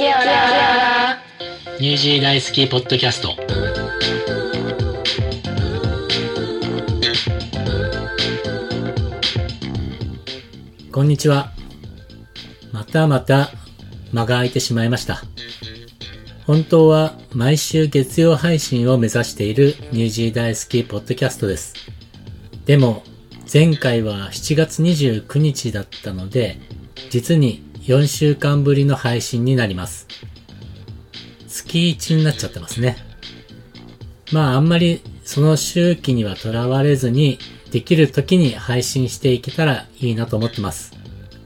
ニュージー大好きポッドキャスト。こんにちは。また間が空いてしまいました。本当は毎週月曜配信を目指しているニュージー大好きポッドキャストです。でも前回は7月29日だったので、実に4週間ぶりの配信になります。月1になっちゃってますね。あんまりその周期にはとらわれずに、できる時に配信していけたらいいなと思ってます。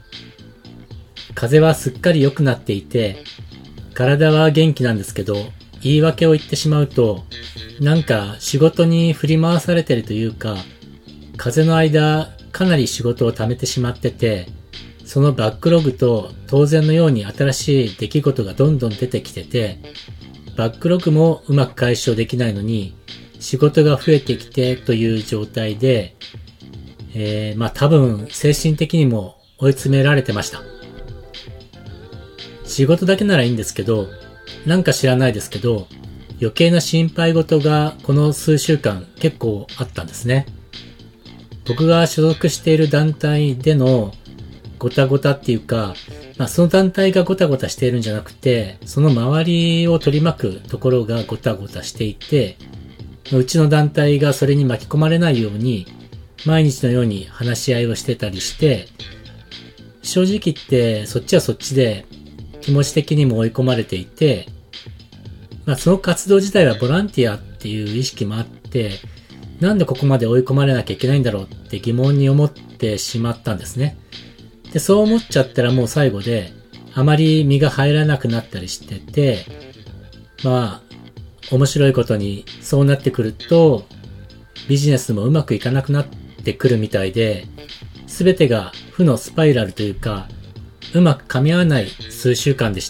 風邪はすっかり良くなっていて、体は元気なんですけど、言い訳を言ってしまうと、なんか仕事に振り回されてるというか、風邪の間かなり仕事を溜めてしまってて、そのバックログと当然のように新しい出来事がどんどん出てきてて、バックログもうまく解消できないのに、仕事が増えてきてという状態で、多分精神的にも追い詰められてました。仕事だけならいいんですけど、なんか知らないですけど、余計な心配事がこの数週間結構あったんですね。僕が所属している団体でのごたごたっていうか、その団体がごたごたしているんじゃなくて、その周りを取り巻くところがごたごたしていて、うちの団体がそれに巻き込まれないように、毎日のように話し合いをしてたりして、正直言ってそっちはそっちで気持ち的にも追い込まれていて、その活動自体はボランティアっていう意識もあって、なんでここまで追い込まれなきゃいけないんだろうって疑問に思ってしまったんですね。で、そう思っちゃったらもう最後で、あまり身が入らなくなったりしてて、面白いことにそうなってくると、ビジネスもうまくいかなくなってくるみたいで、すべてが負のスパイラルというか、うまく噛み合わない数週間でした。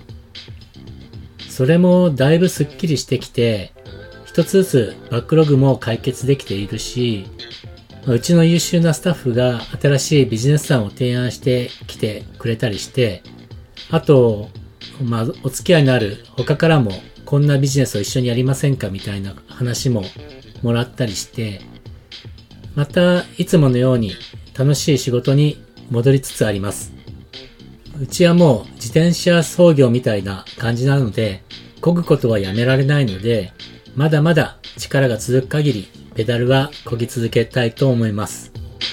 それもだいぶスッキリしてきて、一つずつバックログも解決できているし、うちの優秀なスタッフが新しいビジネス案を提案してきてくれたりして、あと、お付き合いのある他からもこんなビジネスを一緒にやりませんかみたいな話ももらったりして、またいつものように楽しい仕事に戻りつつあります。うちはもう自転車操業みたいな感じなので、漕ぐことはやめられないので、まだまだ力が続く限りペダルは漕ぎ続けたいと思います。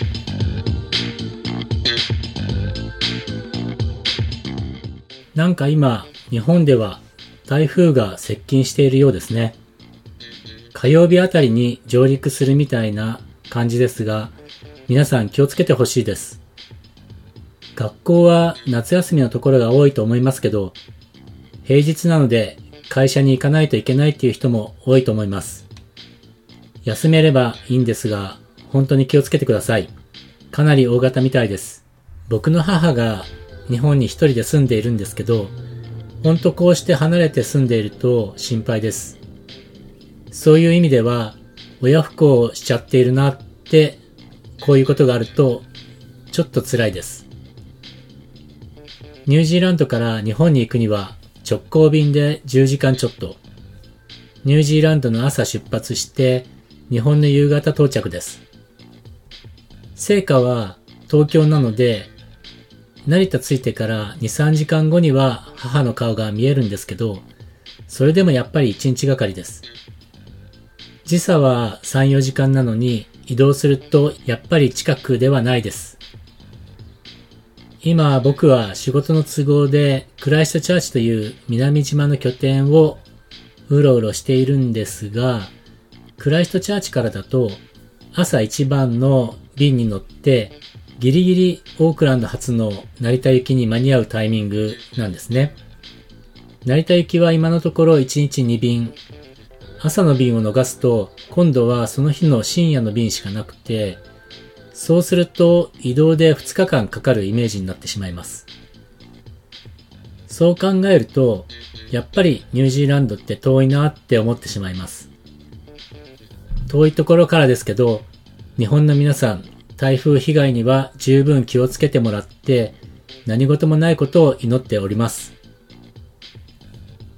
なんか今、日本では台風が接近しているようですね。火曜日あたりに上陸するみたいな感じですが、皆さん気をつけてほしいです。学校は夏休みのところが多いと思いますけど、平日なので会社に行かないといけないっていう人も多いと思います。休めればいいんですが、本当に気をつけてください。かなり大型みたいです。僕の母が日本に一人で住んでいるんですけど、本当こうして離れて住んでいると心配です。そういう意味では、親不孝しちゃっているなって、こういうことがあると、ちょっと辛いです。ニュージーランドから日本に行くには、直行便で10時間ちょっと。ニュージーランドの朝出発して、日本の夕方到着です。成果は東京なので、成田着いてから2、3時間後には母の顔が見えるんですけど、それでもやっぱり1日がかりです。時差は3、4時間なのに移動するとやっぱり近くではないです。今僕は仕事の都合でクライストチャーチという南島の拠点をうろうろしているんですが、クライストチャーチからだと朝一番の便に乗ってギリギリオークランド発の成田行きに間に合うタイミングなんですね。成田行きは今のところ1日2便。朝の便を逃すと今度はその日の深夜の便しかなくて、そうすると移動で2日間かかるイメージになってしまいます。そう考えるとやっぱりニュージーランドって遠いなって思ってしまいます。遠いところからですけど、日本の皆さん、台風被害には十分気をつけてもらって、何事もないことを祈っております。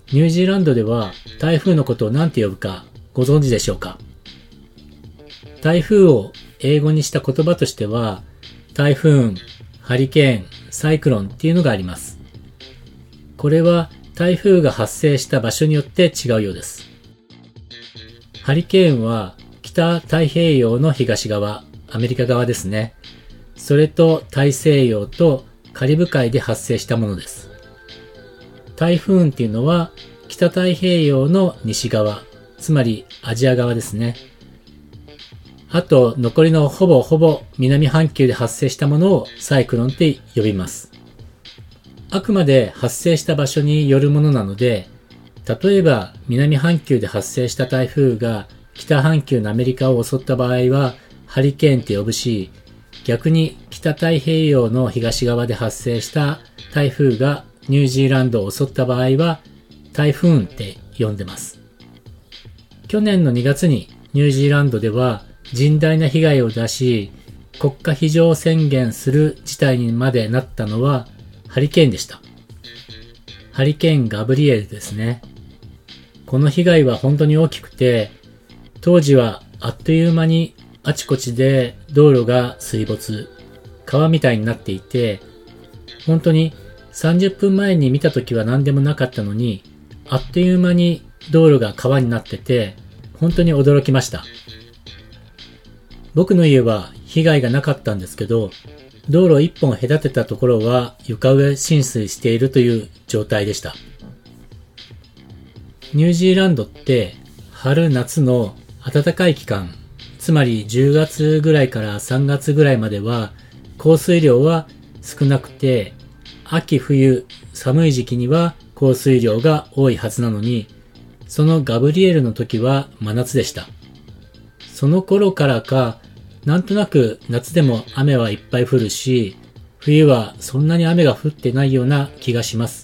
ニュージーランドでは台風のことを何て呼ぶかご存知でしょうか？台風を英語にした言葉としては、台風、ハリケーン、サイクロンっていうのがあります。これは台風が発生した場所によって違うようです。ハリケーンは北太平洋の東側、アメリカ側ですね。それと大西洋とカリブ海で発生したものです。台風っていうのは北太平洋の西側、つまりアジア側ですね。あと残りのほぼ南半球で発生したものをサイクロンって呼びます。あくまで発生した場所によるものなので、例えば南半球で発生した台風が北半球のアメリカを襲った場合はハリケーンって呼ぶし、逆に北太平洋の東側で発生した台風がニュージーランドを襲った場合は台風って呼んでます。去年の2月にニュージーランドでは甚大な被害を出し、国家非常宣言する事態にまでなったのはハリケーンでした。ハリケーンガブリエルですね。この被害は本当に大きくて、当時はあっという間にあちこちで道路が水没、川みたいになっていて、本当に30分前に見た時は何でもなかったのに、あっという間に道路が川になってて、本当に驚きました。僕の家は被害がなかったんですけど、道路一本隔てたところは床上浸水しているという状態でした。ニュージーランドって春夏の暖かい期間、つまり10月ぐらいから3月ぐらいまでは降水量は少なくて、秋冬寒い時期には降水量が多いはずなのに、そのガブリエルの時は真夏でした。その頃からか、なんとなく夏でも雨はいっぱい降るし、冬はそんなに雨が降ってないような気がします。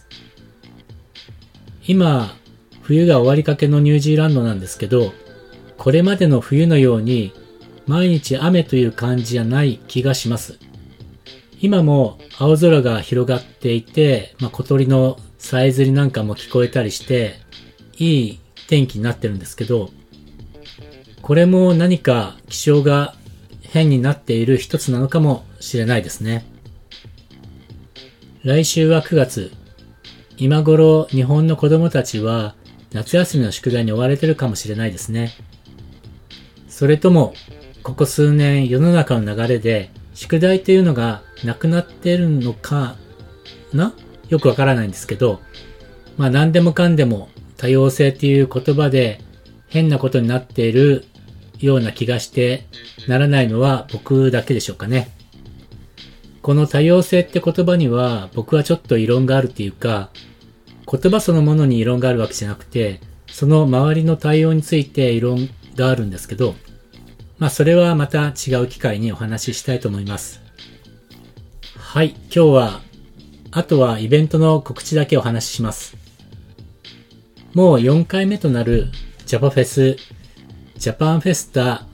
今、冬が終わりかけのニュージーランドなんですけど、これまでの冬のように毎日雨という感じじゃない気がします。今も青空が広がっていて、小鳥のさえずりなんかも聞こえたりして、いい天気になってるんですけど、これも何か気象が変になっている一つなのかもしれないですね。来週は9月。今頃日本の子供たちは夏休みの宿題に追われてるかもしれないですね。それとも、ここ数年世の中の流れで宿題というのがなくなってるのかな？よくわからないんですけど、何でもかんでも多様性っていう言葉で変なことになっているような気がしてならないのは僕だけでしょうかね。この多様性って言葉には僕はちょっと異論があるっていうか、言葉そのものに異論があるわけじゃなくて、その周りの対応について異論があるんですけど、それはまた違う機会にお話ししたいと思います。はい、今日は、あとはイベントの告知だけお話しします。もう4回目となるジャパフェス、ジャパンフェスタ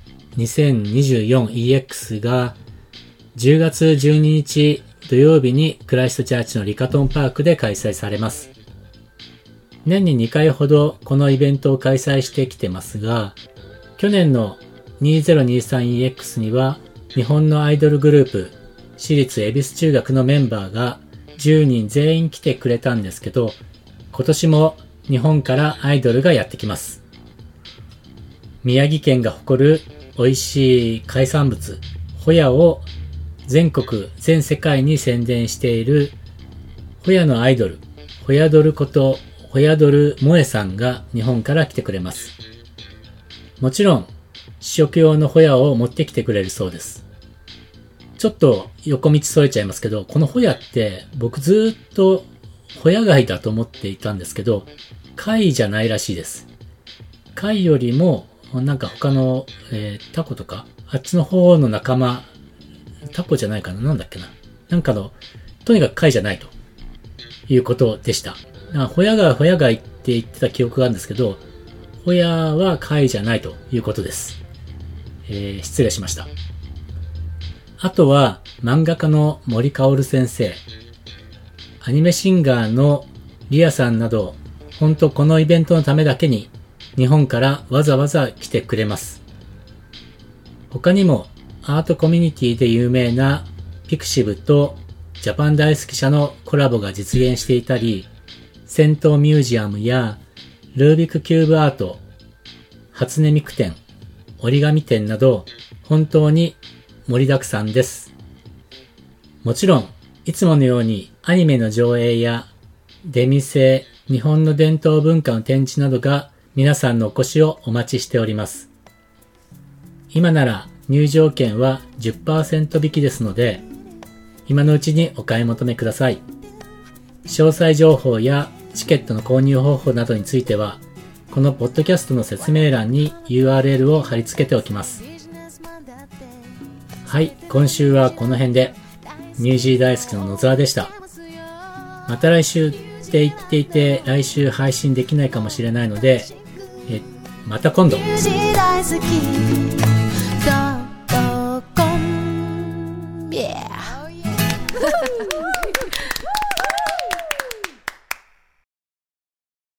2024EX が10月12日土曜日にクライストチャーチのリカトンパークで開催されます。年に2回ほどこのイベントを開催してきてますが、去年の 2023EX には日本のアイドルグループ、私立恵比寿中学のメンバーが10人全員来てくれたんですけど、今年も日本からアイドルがやってきます。宮城県が誇る美味しい海産物、ホヤを全国、全世界に宣伝しているホヤのアイドル、ホヤドルことホヤドル萌えさんが日本から来てくれます。もちろん、試食用のホヤを持ってきてくれるそうです。ちょっと横道それちゃいますけど、このホヤって僕ずっとホヤ貝だと思っていたんですけど、貝じゃないらしいです。貝よりもなんか他の、タコとかあっちの方の仲間、タコじゃないかな、なんだっけな、なんかのとにかく貝じゃないということでした。ホヤ貝って言ってた記憶があるんですけど、ホヤは貝じゃないということです。失礼しました。あとは漫画家の森かおる先生、アニメシンガーのリアさんなど本当このイベントのためだけに日本からわざわざ来てくれます。他にもアートコミュニティで有名なピクシブとジャパン大好き社のコラボが実現していたり、銭湯ミュージアムやルービックキューブアート、初音ミク展、折り紙展など本当に盛りだくさんです。もちろんいつものようにアニメの上映や出店、日本の伝統文化の展示などが皆さんのお越しをお待ちしております。今なら入場券は 10% 引きですので、今のうちにお買い求めください。詳細情報やチケットの購入方法などについては、このポッドキャストの説明欄に URL を貼り付けておきます。はい、今週はこの辺で、ニュージー大好きの野沢でした。また来週って言っていて、来週配信できないかもしれないので、また今度。